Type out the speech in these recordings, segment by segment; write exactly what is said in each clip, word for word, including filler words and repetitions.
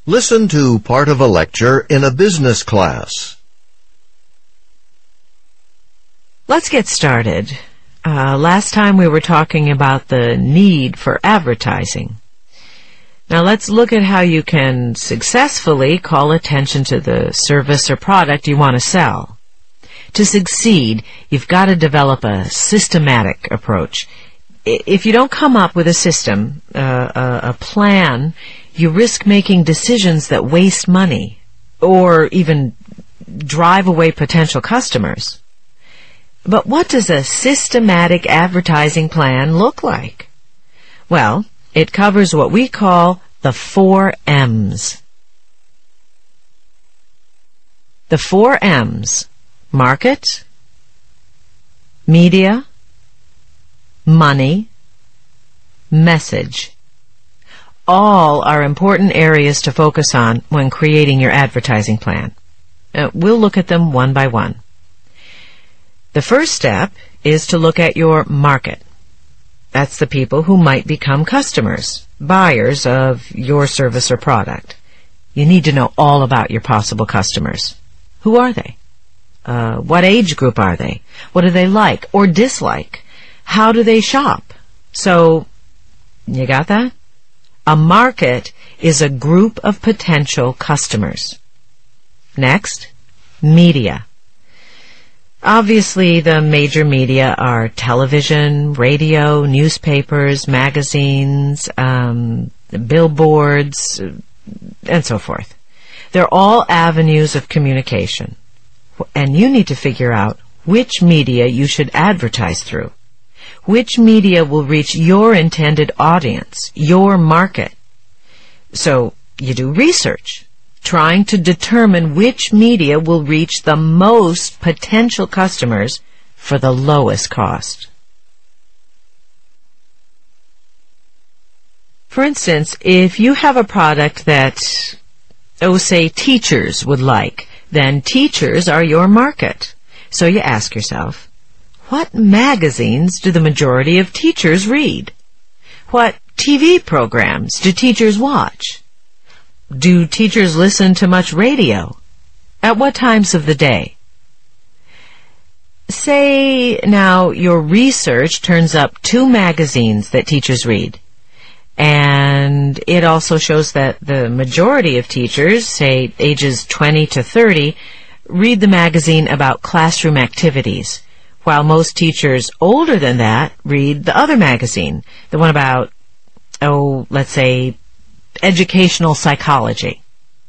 Listen to part of a lecture in a business class. Let's get started. Uh, last time we were talking about the need for advertising. Now let's look at how you can successfully call attention to the service or product you want to sell. To succeed, you've got to develop a systematic approach. If you don't come up with a system, uh, a, a plan, you risk making decisions that waste money or even drive away potential customers. But what does a systematic advertising plan look like? Well, it covers what we call the four M's. The four M's: market, media, money, message. All are important areas to focus on when creating your advertising plan. Uh, we'll look at them one by one. The first step is to look at your market. That's the people who might become customers, buyers of your service or product. You need to know all about your possible customers. Who are they? Uh, what age group are they? What do they like or dislike? How do they shop? So, you got that? A market is a group of potential customers. Next, media. Obviously, the major media are television, radio, newspapers, magazines, um, billboards, and so forth. They're all avenues of communication, and you need to figure out which media you should advertise through. Which media will reach your intended audience, your market. So you do research, trying to determine which media will reach the most potential customers for the lowest cost. For instance, if you have a product that, oh, say, teachers would like, then teachers are your market. So you ask yourself, what magazines do the majority of teachers read? What T V programs do teachers watch? Do teachers listen to much radio? At what times of the day? Say now your research turns up two magazines that teachers read, and it also shows that the majority of teachers, say ages twenty to thirty, read the magazine about classroom activities, while most teachers older than that read the other magazine, the one about, oh, let's say, educational psychology.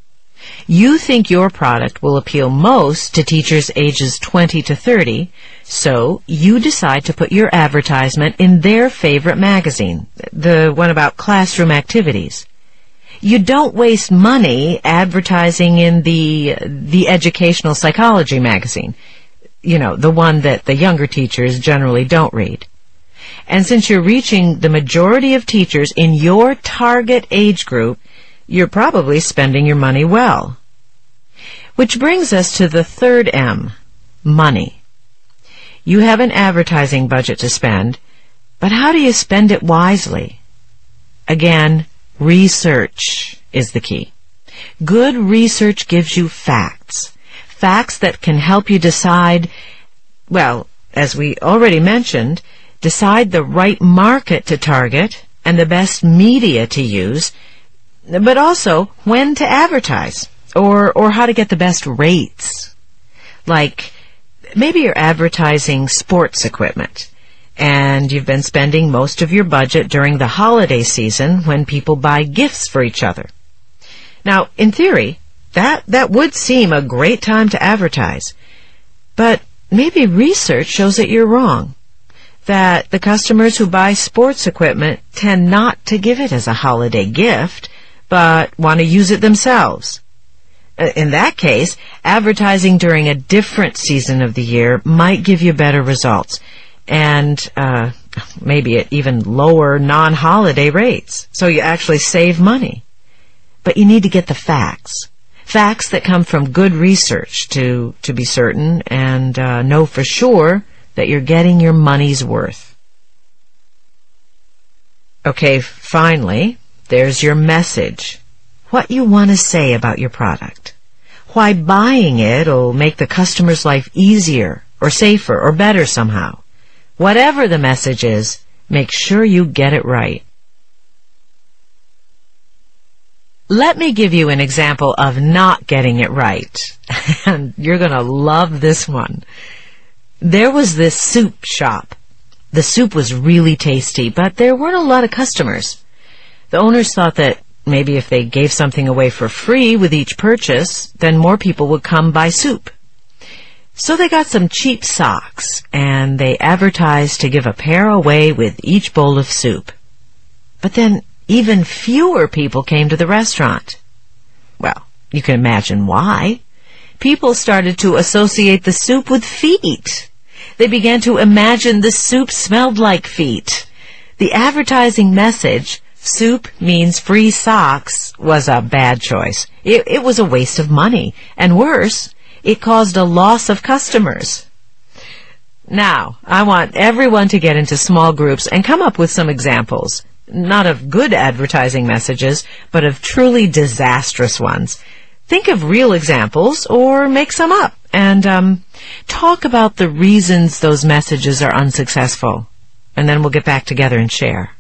You think your product will appeal most to teachers ages twenty to thirty, so you decide to put your advertisement in their favorite magazine, the one about classroom activities. You don't waste money advertising in the the educational psychology magazine, you know, the one that the younger teachers generally don't read. And since you're reaching the majority of teachers in your target age group, you're probably spending your money well. Which brings us to the third M, money. You have an advertising budget to spend, but how do you spend it wisely? Again, research is the key. Good research gives you facts. Facts that can help you decide, well, as we already mentioned, decide the right market to target and the best media to use, but also when to advertise or, or how to get the best rates. Like, maybe you're advertising sports equipment and you've been spending most of your budget during the holiday season when people buy gifts for each other. Now, in theory, that, that would seem a great time to advertise, but maybe research shows that you're wrong. That the customers who buy sports equipment tend not to give it as a holiday gift, but want to use it themselves. In that case, advertising during a different season of the year might give you better results, and uh, maybe at even lower non-holiday rates, so you actually save money. But you need to get the facts. Facts that come from good research to, to be certain and uh, know for sure that you're getting your money's worth. Okay, finally, there's your message. what you want to say about your product, why buying it will make the customer's life easier or safer or better somehow. Whatever the message is, make sure you get it right. Let me give you an example of not getting it right, and you're going to love this one. There was this soup shop. The soup was really tasty, but there weren't a lot of customers. The owners thought that maybe if they gave something away for free with each purchase, then more people would come buy soup. So they got some cheap socks, and they advertised to give a pair away with each bowl of soup. But then even fewer people came to the restaurant. Well, you can imagine why. People started to associate the soup with feet. They began to imagine the soup smelled like feet. The advertising message, soup means free socks, was a bad choice. It, it was a waste of money, and worse, it caused a loss of customers. Now, I want everyone to get into small groups and come up with some examples. Not of good advertising messages, but of truly disastrous ones. Think of real examples or make some up and um, talk about the reasons those messages are unsuccessful. And then we'll get back together and share.